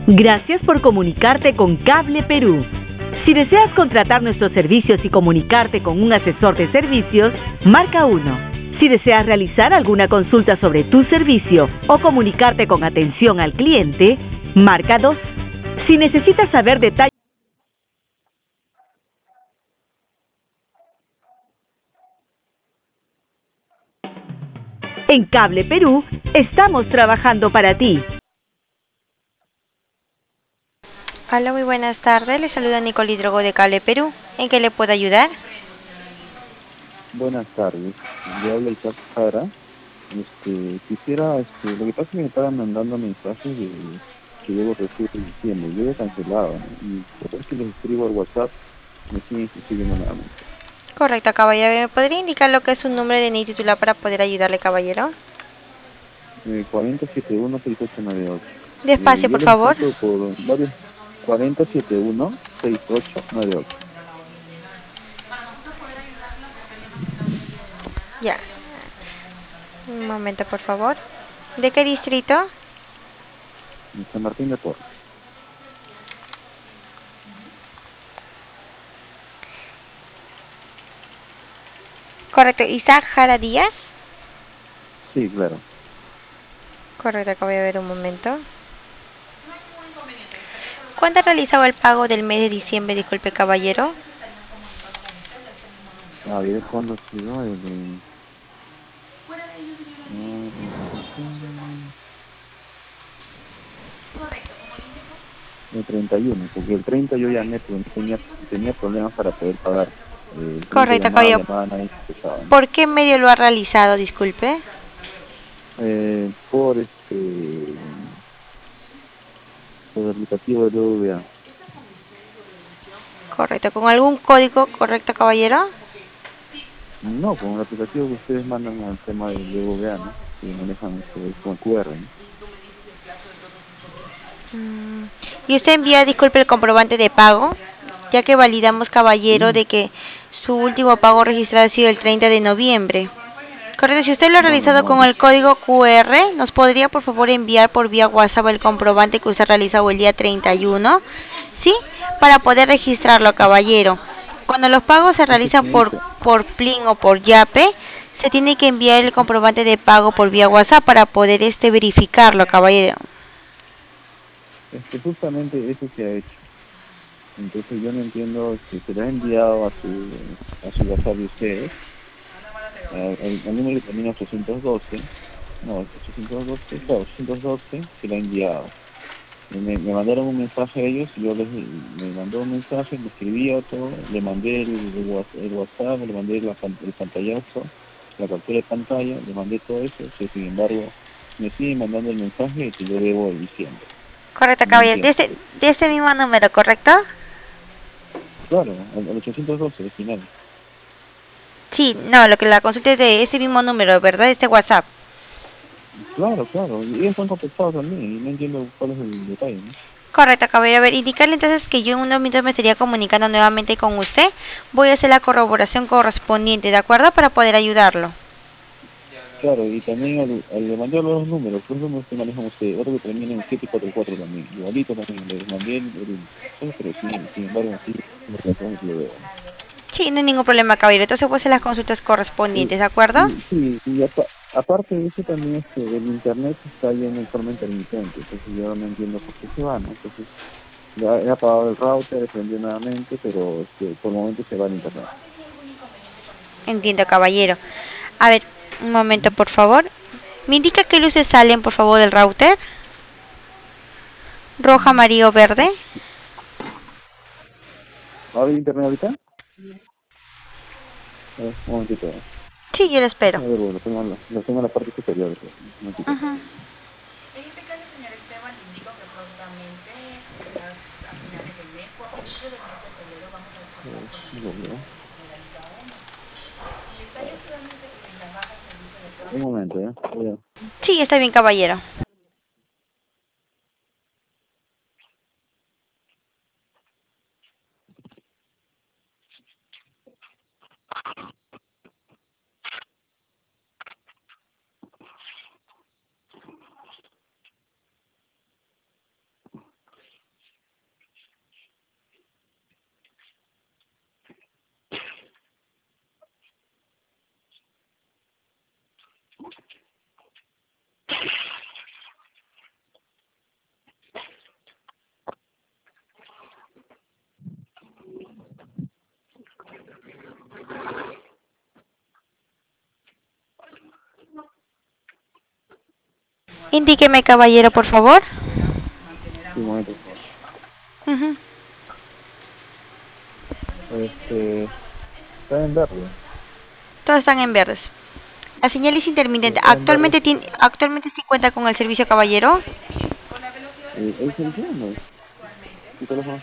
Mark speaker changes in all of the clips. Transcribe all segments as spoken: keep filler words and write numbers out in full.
Speaker 1: Gracias por comunicarte con Cable Perú. Si deseas contratar nuestros servicios y comunicarte con un asesor de servicios, marca uno. Si deseas realizar alguna consulta sobre tu servicio o comunicarte con atención al cliente, marca dos. Si necesitas saber detalles en Cable Perú, estamos trabajando para ti.
Speaker 2: Hola, muy buenas tardes. Le saluda Nicole Hidrogo de Cable Perú. ¿En qué le puedo ayudar?
Speaker 3: Buenas tardes, le habla Isaac Jara. Este, quisiera, este, lo que pasa es que me estaban mandando mensajes de que debo recibir en diciembre. Yo he cancelado, ¿no? Y por ver si les escribo al WhatsApp, me siguen escribiendo nuevamente.
Speaker 2: Correcto, caballero. ¿Me podría indicar lo que es su nombre de N I titular para poder ayudarle, caballero?
Speaker 3: Eh, cuarenta setenta y uno sesenta y ocho noventa y ocho. Eh,
Speaker 2: Despacio,
Speaker 3: yo
Speaker 2: por
Speaker 3: les
Speaker 2: favor.
Speaker 3: escrito por varios. cuarenta setenta y uno sesenta y ocho noventa y ocho.
Speaker 2: Ya. Un momento, por favor. ¿De qué distrito?
Speaker 3: En San Martín de Porres.
Speaker 2: Correcto. Isaac Jara Díaz.
Speaker 3: Sí, claro.
Speaker 2: Correcto, acá voy a ver un momento. ¿Cuándo ha realizado el pago del mes de diciembre? Disculpe, caballero.
Speaker 3: A ver, ¿cuándo ha sido? El, eh, el treinta y uno, porque el treinta yo llamé, pero tenía, tenía problemas para poder pagar. Eh, el treinta
Speaker 2: Correcto,
Speaker 3: llamaba,
Speaker 2: caballero.
Speaker 3: llamaba, nadie contestaba, ¿no?
Speaker 2: ¿Por qué medio lo ha realizado? Disculpe.
Speaker 3: Eh, por este, por el aplicativo de B B V A.
Speaker 2: Correcto. ¿Con algún código correcto, caballero?
Speaker 3: No, con el aplicativo que ustedes mandan al tema del B B V A, ¿no? Que manejan este, con Q R, ¿no?
Speaker 2: Mm, Y usted envía, disculpe, el comprobante de pago, ya que validamos, caballero,
Speaker 3: Sí,
Speaker 2: de que su último pago registrado ha sido el treinta de noviembre. Correcto, si usted lo ha
Speaker 3: no, no,
Speaker 2: realizado
Speaker 3: no.
Speaker 2: con el código Q R, ¿nos podría por favor enviar por vía WhatsApp el comprobante que usted realizó el día treinta y uno? ¿Sí? Para poder registrarlo, caballero. Cuando los pagos se
Speaker 3: Es que,
Speaker 2: realizan por,
Speaker 3: señorita,
Speaker 2: por Plin o por Yape, se tiene que enviar el comprobante de pago por vía WhatsApp para poder este verificarlo, caballero.
Speaker 3: es que justamente eso se ha hecho. Entonces yo no entiendo si se lo ha enviado a su, a su WhatsApp de ustedes, al, al- al número que termina ochocientos doce, no, ochocientos doce, claro, ochocientos doce se lo ha enviado. Y Me, me mandaron un mensaje a ellos, y yo les me mandó un mensaje, me escribí otro, le mandé el, el Whats- el WhatsApp, le mandé la, pan- el pantallazo, la captura de pantalla, le mandé todo eso, que sin embargo me siguen mandando el mensaje de que yo debo en diciembre.
Speaker 2: Correcto,
Speaker 3: No
Speaker 2: caballero. De
Speaker 3: entiendo.
Speaker 2: este, de este mismo número, ¿correcto?
Speaker 3: Claro, al, al ochocientos doce al final.
Speaker 2: Sí, no, lo que la consulta es de ese mismo número, ¿verdad? Este WhatsApp.
Speaker 3: Claro, claro, y ellos están contestados también, y no entiendo cuál es el detalle, ¿no?
Speaker 2: Correcto, caballero. A ver, indicarle entonces que yo en unos minutos me estaría comunicando nuevamente con usted. Voy a hacer la corroboración correspondiente, ¿de acuerdo? Para poder ayudarlo.
Speaker 3: Claro, y también al, al- le mandé los números, los números que manejan ustedes, otro que termina en siete cuatro cuatro también, igualito también, les mandé el, el mensaje, pero sin, sin embargo, sí, los mensajes lo veo, ¿no?
Speaker 2: Sí, no hay ningún problema, caballero. Entonces voy a hacer las consultas
Speaker 3: Y,
Speaker 2: correspondientes, ¿de acuerdo?
Speaker 3: y sí, y apa- aparte de eso también, este, el internet está yendo en forma intermitente, entonces yo no entiendo por qué se va, ¿no? Entonces, ya he apagado el router, he prendido nuevamente, pero este, por el momento se va el internet.
Speaker 2: Entiendo, caballero. A ver, un momento,
Speaker 3: ¿Mm?
Speaker 2: por favor. ¿Me indica qué luces salen, por favor, del router? Roja,
Speaker 3: Mm.
Speaker 2: amarillo, verde.
Speaker 3: ¿Va a haber internet ahorita? A ver, un momentito, ¿eh?
Speaker 2: Sí, yo lo espero.
Speaker 3: Déjame ver, bueno, lo tengo, en la- lo tengo en la parte superior, un momentito.
Speaker 2: Ujú.
Speaker 3: Eh, lo veo. Un momento, ¿eh? Voy a-
Speaker 2: Sí, está bien, caballero. Indíqueme, caballero, por favor.
Speaker 3: Sí, un momento.
Speaker 2: Ujú.
Speaker 3: Este, está en verde.
Speaker 2: Todos están en verdes. La señal es intermitente.
Speaker 3: Está en verde.
Speaker 2: Actualmente tiene, actualmente se cuenta con el servicio, caballero.
Speaker 3: Eh, ¿Es el no? ¿Tu teléfono?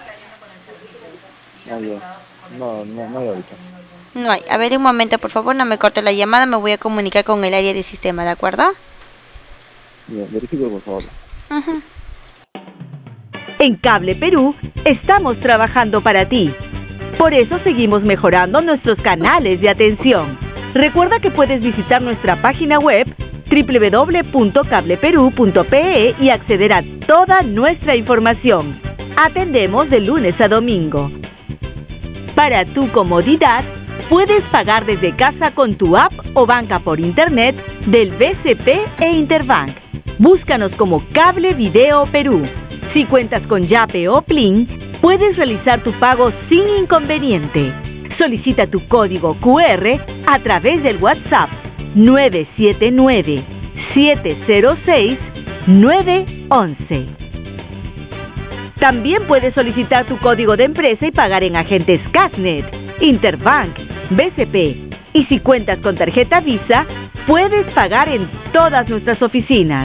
Speaker 3: Ah, ya. No, no, no hay ahorita.
Speaker 2: No hay. A ver, un momento, por favor, no me corte la llamada. Me voy a comunicar con el área de sistema, ¿de acuerdo?
Speaker 3: Ya, verifique, por favor.
Speaker 2: Ujú.
Speaker 1: En Cable Perú estamos trabajando para ti. Por eso seguimos mejorando nuestros canales de atención. Recuerda que puedes visitar nuestra página web doble u doble u doble u punto cable perú punto pe e y acceder a toda nuestra información. Atendemos de lunes a domingo. Para tu comodidad, puedes pagar desde casa con tu app o banca por internet del B C P e Interbank. Búscanos como Cable Video Perú. Si cuentas con Yape o Plin, puedes realizar tu pago sin inconveniente. Solicita tu código cu erre a través del WhatsApp nueve siete nueve, siete cero seis, nueve once. También puedes solicitar tu código de empresa y pagar en agentes Casnet, Interbank, B C P. Y si cuentas con tarjeta Visa, puedes pagar en todas nuestras oficinas.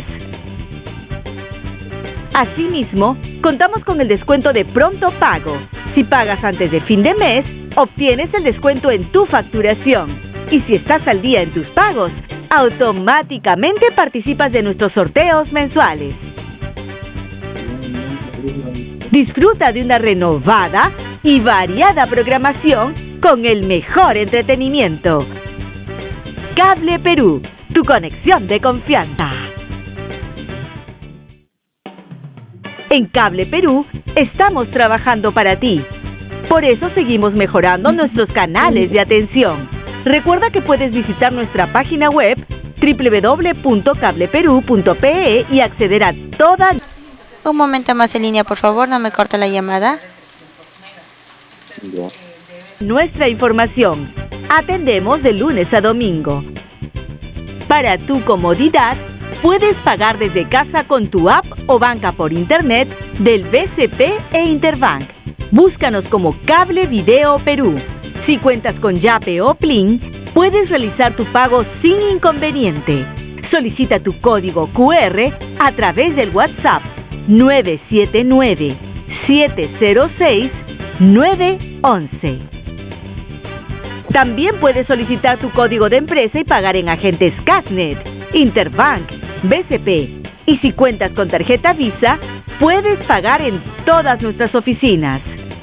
Speaker 1: Asimismo, contamos con el descuento de pronto pago. Si pagas antes de fin de mes, obtienes el descuento en tu facturación. Y si estás al día en tus pagos, automáticamente participas de nuestros sorteos mensuales. Disfruta de una renovada y variada programación con el mejor entretenimiento. Cable Perú, tu conexión de confianza. En Cable Perú estamos trabajando para ti. Por eso seguimos mejorando nuestros canales de atención. Recuerda que puedes visitar nuestra página web doble u doble u doble u punto cable perú punto pe e y acceder a toda...
Speaker 2: Un momento más en línea, por favor, no me corte la llamada.
Speaker 3: Ya.
Speaker 1: nuestra información. Atendemos de lunes a domingo. Para tu comodidad, puedes pagar desde casa con tu app o banca por internet del B C P e Interbank. Búscanos como Cable Video Perú. Si cuentas con Yape o Plin, puedes realizar tu pago sin inconveniente. Solicita tu código cu erre a través del WhatsApp nueve siete nueve, siete cero seis, nueve once. También puedes solicitar tu código de empresa y pagar en agentes Casnet, Interbank, B C P. Y si cuentas con tarjeta Visa, puedes pagar en todas nuestras oficinas.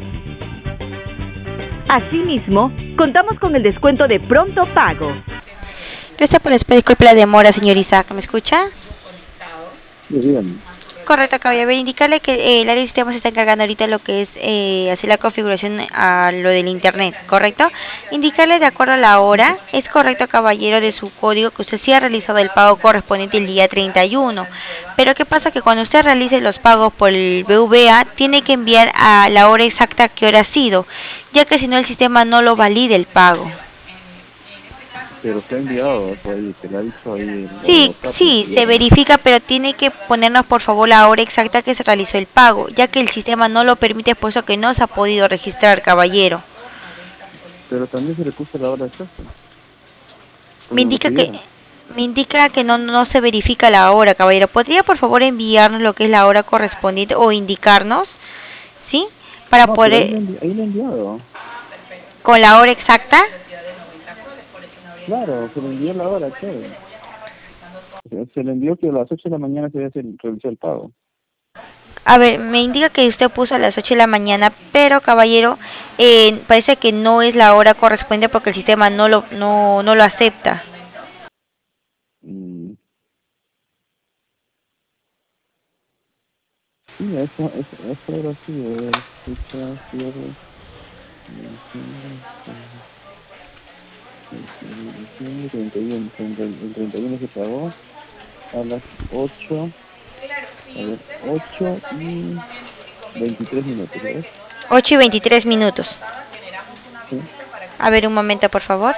Speaker 1: Asimismo, contamos con el descuento de pronto pago.
Speaker 2: Gracias por la espera, disculpe la demora, señor Isaac. ¿Me escucha?
Speaker 3: Sí, dígame.
Speaker 2: Correcto, caballero. Indicarle que eh, el área de sistemas se está encargando ahorita de lo que es eh, hacer la configuración a lo del internet, ¿correcto? Indicarle de acuerdo a la hora, es correcto, caballero, de su código que usted sí ha realizado el pago correspondiente el día treinta y uno. Pero ¿qué pasa? Que cuando usted realice los pagos por el B V A, tiene que enviar a la hora exacta que hora ha sido, ya que si no el sistema no lo valida el pago.
Speaker 3: Pero se ha enviado, o sea, ahí, te lo ha dicho ahí. en
Speaker 2: Sí,
Speaker 3: WhatsApp,
Speaker 2: sí,
Speaker 3: ya.
Speaker 2: se verifica, pero tiene que ponernos por favor la hora exacta que se realizó el pago, ya que el sistema no lo permite, puesto que no se ha podido registrar, caballero.
Speaker 3: Pero también se le puso la hora exacta.
Speaker 2: Me indica que me indica que no no se verifica la hora, caballero. ¿Podría por favor enviarnos lo que es la hora correspondiente o indicarnos, sí, para
Speaker 3: No, pero ahí
Speaker 2: poder
Speaker 3: lo he envi- ahí lo he enviado.
Speaker 2: con la hora exacta?
Speaker 3: Claro, se le envió la hora, chévere. Se, se le envió que a las ocho de la mañana se había realizado el pago.
Speaker 2: A ver, me indica que usted puso a las ocho de la mañana, pero caballero, eh, parece que no es la hora correspondiente porque el sistema no lo no no lo acepta.
Speaker 3: Mm. Sí, eso, eso, eso era así, eh, fecha, cierre, diciembre, treinta y uno, el treinta y uno se pagó a las ocho, a ver, ocho y veintitrés minutos, ¿ves?
Speaker 2: ocho y veintitrés minutos.
Speaker 3: Sí.
Speaker 2: A ver, un momento, por favor.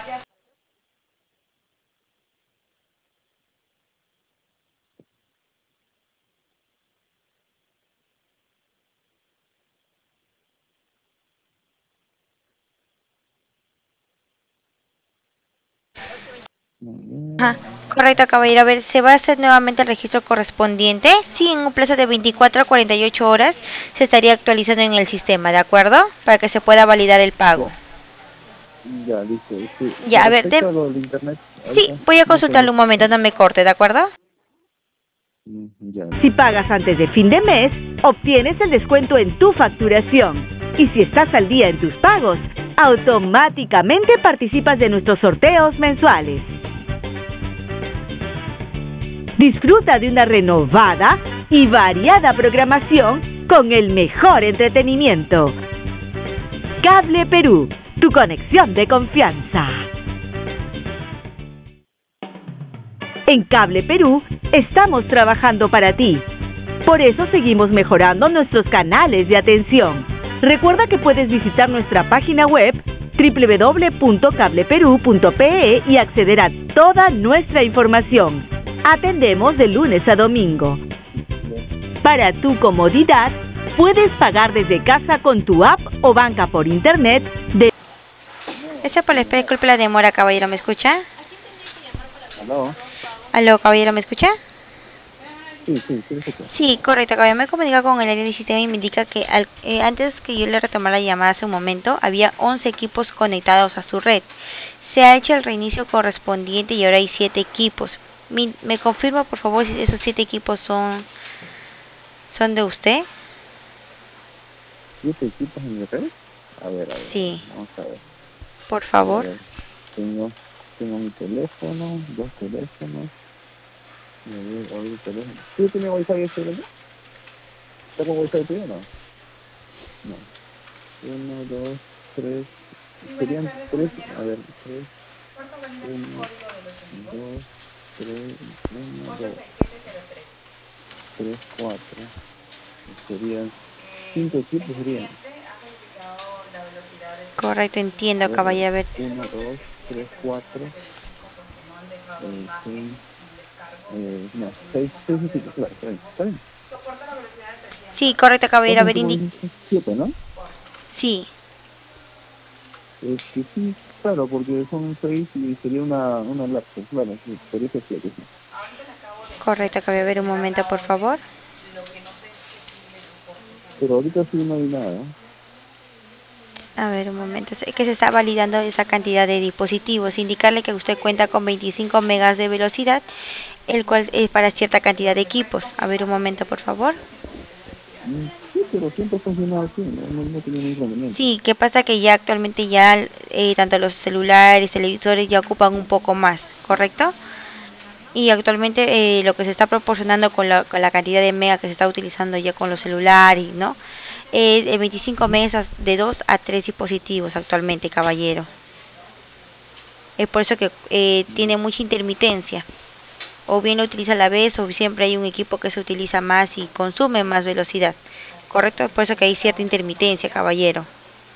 Speaker 2: Ajá, correcto, caballero. A ver, se va a hacer nuevamente el registro correspondiente. Sí, en un plazo de veinticuatro a cuarenta y ocho horas se estaría actualizando en el sistema, ¿de acuerdo? Para que se pueda validar el pago.
Speaker 3: Ya, listo. Este,
Speaker 2: Ya,
Speaker 3: con
Speaker 2: a ver,
Speaker 3: respecto
Speaker 2: de...
Speaker 3: a lo del internet,
Speaker 2: sí,
Speaker 3: ahorita
Speaker 2: voy a
Speaker 3: no
Speaker 2: consultarlo
Speaker 3: tengo.
Speaker 2: un momento, no me corte, ¿de acuerdo?
Speaker 3: Mm, Ya,
Speaker 1: Si
Speaker 3: listo.
Speaker 1: pagas antes de fin de mes, obtienes el descuento en tu facturación. Y si estás al día en tus pagos, automáticamente participas de nuestros sorteos mensuales. Disfruta de una renovada y variada programación con el mejor entretenimiento. Cable Perú, tu conexión de confianza. En Cable Perú estamos trabajando para ti. Por eso seguimos mejorando nuestros canales de atención. Recuerda que puedes visitar nuestra página web doble u doble u doble u punto cable perú punto pe e y acceder a toda nuestra información. Atendemos de lunes a domingo. Para tu comodidad, puedes pagar desde casa con tu app o banca por internet de...
Speaker 2: Esa por la espera, disculpe la demora, caballero, ¿me escucha?
Speaker 3: ¿Aló?
Speaker 2: Aló, caballero, ¿me escucha?
Speaker 3: Sí, sí, sí, sí.
Speaker 2: Sí, correcto, caballero, me comunica con el área del sistema y me indica que al- eh, antes que yo le retomara la llamada hace un momento, había once equipos conectados a su red. Se ha hecho el reinicio correspondiente y ahora hay siete equipos. Mi- ¿Me confirma, por favor, si esos siete equipos son, son de usted?
Speaker 3: ¿Siete equipos en mi red? A ver, a ver, a ver,
Speaker 2: Sí,
Speaker 3: vamos a ver.
Speaker 2: por
Speaker 3: A ver, a
Speaker 2: favor.
Speaker 3: ver. Tengo, tengo mi teléfono, dos teléfonos. Me voy a abrir el teléfono. ¿Tú tienes wifi este, verdad? ¿Está con wifi tuyo o no? No. Uno, dos, tres. Serían tres, a ver, tres, uno, dos, tres, uno, dos, tres, cuatro. Serían cinco equipos, serían.
Speaker 2: Correcto, entiendo,
Speaker 3: A ver, a ver.
Speaker 2: caballero. A ver.
Speaker 3: Uno, dos, tres, cuatro, eh, seis, eh, no, seis, seis equipos, claro, está bien, está bien.
Speaker 2: Sí, correcto, caballero. A
Speaker 3: Entonces,
Speaker 2: ver,
Speaker 3: como
Speaker 2: indi...
Speaker 3: dices, siete, ¿no?
Speaker 2: Sí,
Speaker 3: Es que sí, claro, porque son seis y sería una, una laptop, claro, sí, sería ese siete, sí.
Speaker 2: correcto, caballero. A ver, un momento, por favor.
Speaker 3: Pero ahorita sí no hay nada.
Speaker 2: A ver, un momento. Es que se está validando esa cantidad de dispositivos. Indicarle que usted cuenta con veinticinco megas de velocidad, el cual es para cierta cantidad de equipos. A ver, un momento, por favor.
Speaker 3: Mm, Sí, pero siempre ha funcionado así, no, no, no tenía ningún inconveniente.
Speaker 2: Sí, ¿qué pasa? Que ya actualmente ya eh, tanto los celulares, televisores ya ocupan un poco más, ¿correcto? Y actualmente eh, lo que se está proporcionando con la, con la cantidad de megas que se está utilizando ya con los celulares, ¿no? Es de veinticinco megas de dos a tres dispositivos actualmente, caballero. Es por eso que eh, tiene mucha intermitencia. O bien lo utiliza a la vez o siempre hay un equipo que se utiliza más y consume más velocidad. ¿Correcto? Es por eso que hay cierta intermitencia, caballero.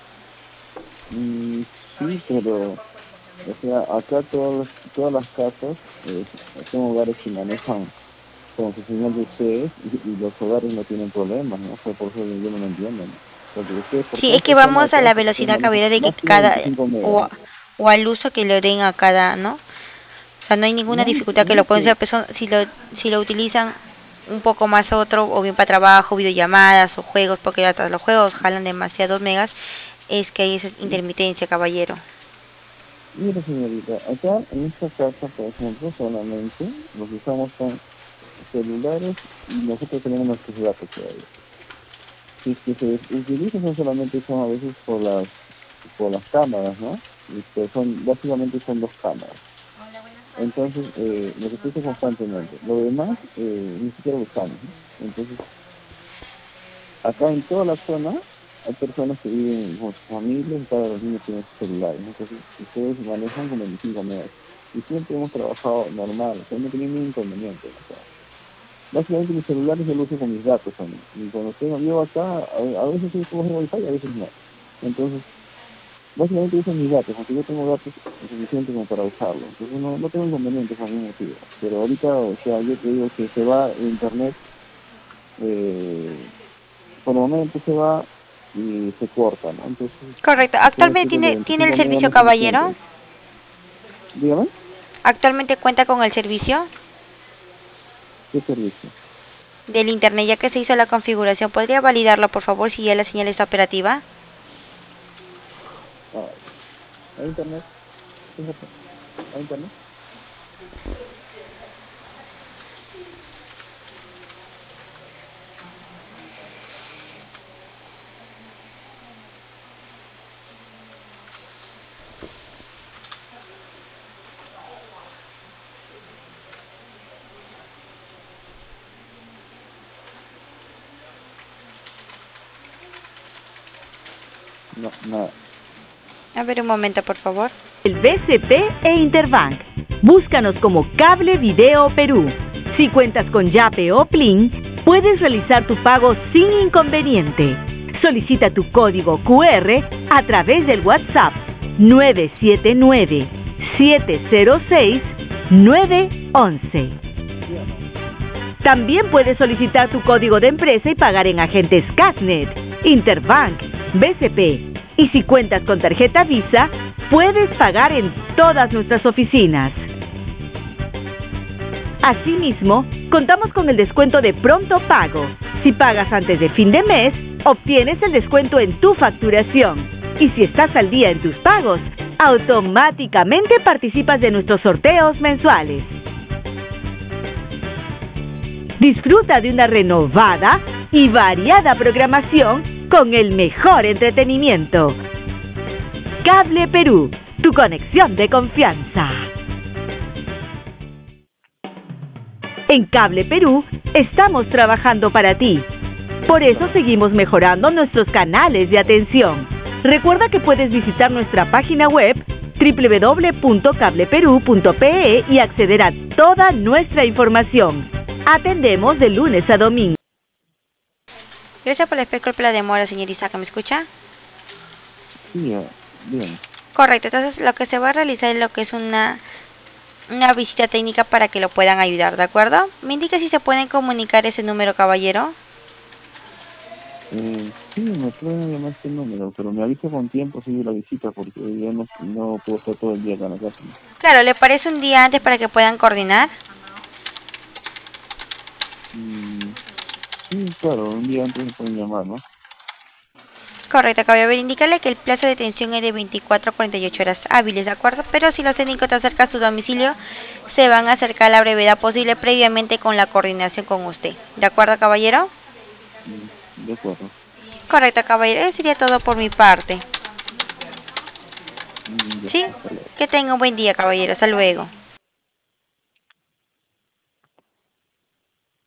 Speaker 3: Mm, sí, pero, o sea, acá todas, todas las casas, eh, son hogares que manejan con su señal de ustedes y, y los hogares no tienen problemas, ¿no? O sea, por eso yo no lo entiendo, ¿no? Porque ustedes por
Speaker 2: Sí, es que
Speaker 3: cuántas zonas de
Speaker 2: vamos a la
Speaker 3: casa, ustedes
Speaker 2: velocidad,
Speaker 3: manejan
Speaker 2: caballero, de que
Speaker 3: máximo
Speaker 2: cada...
Speaker 3: veinticinco megas,
Speaker 2: O,
Speaker 3: ¿no?
Speaker 2: o al uso que le den a cada, ¿no? O sea, no hay ninguna
Speaker 3: No,
Speaker 2: dificultad que
Speaker 3: no
Speaker 2: lo
Speaker 3: es
Speaker 2: pueden
Speaker 3: que,
Speaker 2: ser personas si lo, si lo utilizan un poco más otro, o bien para trabajo, videollamadas o juegos, porque hasta los juegos jalan demasiados megas, es que hay esa intermitencia, caballero.
Speaker 3: mire señorita, acá en esta casa, por ejemplo, solamente los que usamos son celulares y nosotros tenemos nuestros datos todavía. Si es que se utilizan son solamente son a veces por las por las cámaras, ¿no? Y pues son, básicamente son dos cámaras. Entonces, eh, lo que se usa constantemente. Lo demás, eh, ni siquiera lo usamos, ¿no? Entonces, acá en toda la zona hay personas que viven con sus familias y cada los niños tienen sus celulares, ¿no? Entonces, ustedes manejan con veinticinco megas. Y siempre hemos trabajado normal, o sea, no tenía ningún inconveniente, ¿no? O sea, básicamente mis celulares yo los uso con mis datos también. Y cuando tengo yo acá, a, a veces sí puedo hacer wifi, a veces no. Entonces, básicamente uso mis datos, aunque yo tengo datos suficientes como para usarlo. Entonces no, no tengo inconvenientes por ningún motivo. Pero ahorita, o sea, yo te digo que se va internet, eh, por el momento se va y se corta, ¿no? Entonces,
Speaker 2: Correcto.
Speaker 3: ustedes
Speaker 2: Actualmente
Speaker 3: dicen de
Speaker 2: tiene, tiene el
Speaker 3: veinticinco megas
Speaker 2: servicio,
Speaker 3: no es suficiente.
Speaker 2: caballero.
Speaker 3: Dígame.
Speaker 2: ¿Actualmente cuenta con el servicio
Speaker 3: ¿Qué servicio?
Speaker 2: del internet ya que se hizo la configuración? ¿Podría validarlo, por favor, si ya la señal está operativa?
Speaker 3: Ah, ¿a internet? Fíjate. ¿A internet? No, nada.
Speaker 2: A ver un momento, por favor.
Speaker 1: El B C P e Interbank. Búscanos como Cable Video Perú. Si cuentas con Yape o Plin, puedes realizar tu pago sin inconveniente. Solicita tu código Q R a través del WhatsApp nueve siete nueve, siete cero seis, nueve uno uno. También puedes solicitar tu código de empresa y pagar en agentes Casnet, Interbank, B C P. Y si cuentas con tarjeta Visa, puedes pagar en todas nuestras oficinas. Asimismo, contamos con el descuento de pronto pago. Si pagas antes de fin de mes, obtienes el descuento en tu facturación. Y si estás al día en tus pagos, automáticamente participas de nuestros sorteos mensuales. Disfruta de una renovada y variada programación con el mejor entretenimiento. Cable Perú, tu conexión de confianza. En Cable Perú estamos trabajando para ti. Por eso seguimos mejorando nuestros canales de atención. Recuerda que puedes visitar nuestra página web doble u doble u doble u punto cable perú punto pe e y acceder a toda nuestra información. Atendemos de lunes a domingo.
Speaker 2: Gracias por la disculpa por la demora, señor Isaac. ¿Me escucha?
Speaker 3: Sí, ya, bien.
Speaker 2: Correcto. Entonces, lo que se va a realizar es lo que es una, una visita técnica para que lo puedan ayudar, ¿de acuerdo? ¿Me indica si se pueden comunicar ese número, caballero?
Speaker 3: Eh, sí, me pueden llamar este número, pero me avisa con tiempo si la visita, porque yo no, no puedo estar todo el día acá en la casa.
Speaker 2: Claro, ¿le parece un día antes para que puedan coordinar?
Speaker 3: Mm, sí, claro, un día antes me pueden llamar, ¿no?
Speaker 2: Correcto, caballero. Indicarle que el plazo de detención es de veinticuatro a cuarenta y ocho horas hábiles, ¿de acuerdo? Pero si los técnicos te acercan a su domicilio, se van a acercar a la brevedad posible previamente con la coordinación con usted. ¿De acuerdo, caballero?
Speaker 3: Mm, de acuerdo.
Speaker 2: Correcto, caballero. Eso sería todo por mi parte.
Speaker 3: Mm, ya,
Speaker 2: ¿Sí?
Speaker 3: hasta luego.
Speaker 2: Que tenga un buen día, caballero. Hasta luego.